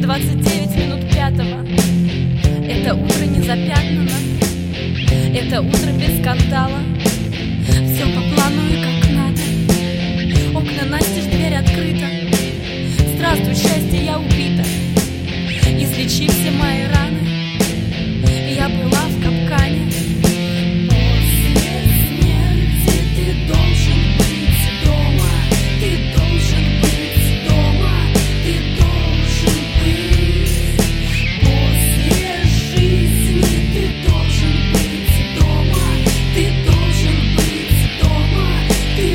29 минут пятого. Это утро не запятнано, это утро без скандала. Все по плану и как надо. Окна настежь, дверь открыта. Здравствуй, счастье, я убита. Излечи все мои раны. Я была в капкане. После смерти ты должен быть дома. Ты должен быть дома. Ты должен быть. После жизни ты должен быть дома. Ты должен быть дома. Ты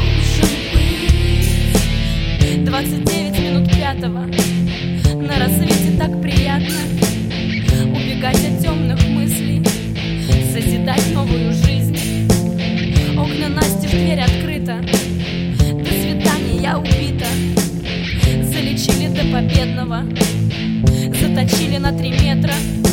должен быть. 29 минут пятого. На рассвете так приятно убегать от темных мыслей, созидать новую жизнь. Окна настежь, дверь открыта. До свидания, я убита. Залечили до победного, заточили на 3 метра.